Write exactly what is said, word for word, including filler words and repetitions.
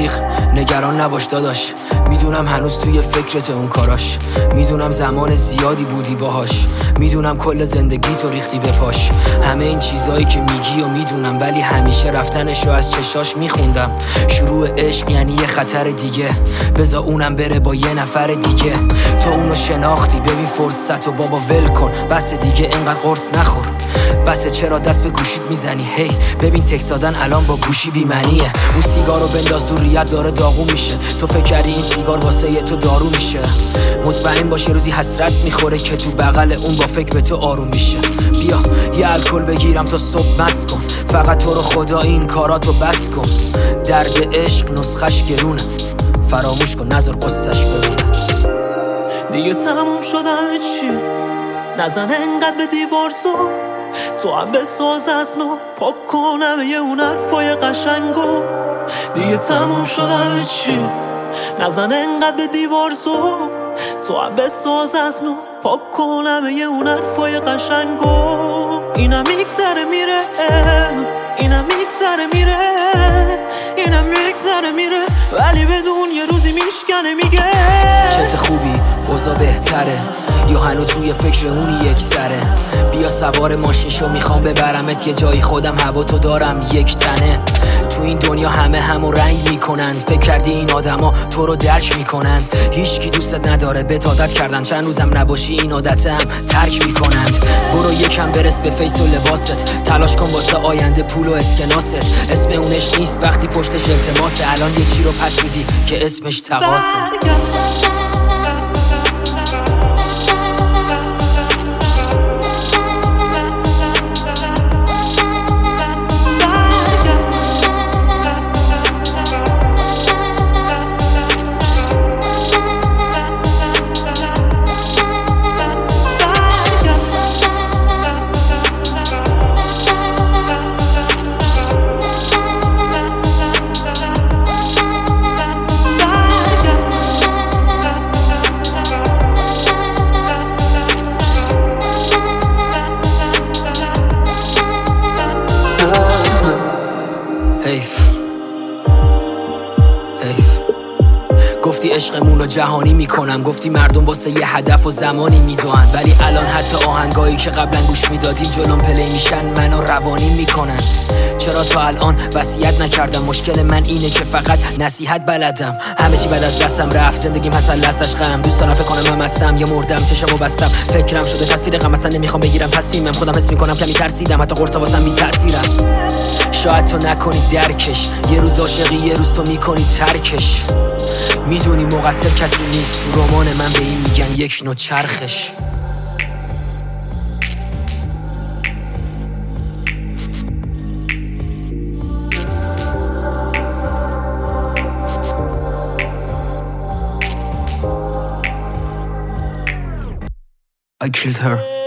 رفیق نگران نباش داداش، میدونم هنوز توی فکرت اون کاراش، میدونم زمان زیادی بودی باهاش، میدونم کل زندگی تو ریختی به پاش. همه این چیزایی که میگی و میدونم، ولی همیشه رفتنشو از چشاش میخوندم. شروع عشق یعنی یه خطر دیگه، بذار اونم بره با یه نفر دیگه. تو اونو شناختی، ببین فرصت و بابا ول کن، بس دیگه اینقدر قرص نخور. بس چرا دست به گوشیت میزنی؟ هی hey, ببین تکس دادن الان با گوشی بی‌معنیه. اون سیگارو بنداز دور، ریت داره داغون میشه. تو فکر کردی این سیگار واسه یه تو دارو میشه؟ مطمئن باشه روزی حسرت میخوره که تو بغل اون با فکر به تو آروم میشه. بیا یه الکل بگیرم تا صبح مست کن، فقط تو رو خدا این کاراتو بس کن. درد عشق نسخش گرونه، فراموش کن نذار قصه‌اش بمونه. دیگه تموم شدم چی؟ نزن انقدر به دیوار سو، تو هم بساز از نو، پاک کنم یه اون حرفای قشنگو. دیگه تموم شدم چی؟ نزن انقدر به دیوار سو، تو هم بساز از نو، پاک کنم یه اون حرفای قشنگو. اینم میگذره میره، اینم میگذره میره، اینم میگذره میره، ولی بدون یه روزی میشکنه میگه چت خوبی اوضاع بهتره، یا هنو توی فکر اونی یک سره. بیا سوار ماشین شو، میخوام ببرمت یه جایی، خودم هوا تو دارم یک تنه. تو این دنیا همه همو رنگ میکنن، فکر کردی این آدما تو رو درک میکنن؟ هیچکی دوستت نداره، بهت عادت کردن، چند روزم نباشی این عادت هم ترک میکنند. برو یکم برس به فیس و لباست، تلاش کن واسه آینده پول و اسکناست. اسم اونش نیست وقتی پشتش التماسه، الان یه چی رو پس میدی که اسمش تقاسه. حیف حیف گفتی عشقمون رو جهانی میکنم، گفتی مردم واسه یه هدف و زمانی میدوئن، ولی الان حتی آهنگایی که قبلا گوش میدادیم جلوم پلی میشن، منو روانی میکنن. چرا تا الان وصیت نکردم؟ مشکل من اینه که فقط نصیحت بلدم. همه چی بعد از دستم رفت، زندگیم حسن لستش غم. دوست دارم فکر کنم من مستم یا مردم، چشمو بستم فکرم شده تصویر غم، اصلا نمیخوام بگیرم تصمیمم، خودم حس میکنم کمی ترسیدم، حتی قرصا واسم بی تاثیرم. شاید تو نکنی درکش، یه روز عاشقی یه روز تو میکنی ترکش. میدونی مقصر کسی نیست، تو رمان من به این میگن یک نوع چرخش. I killed her.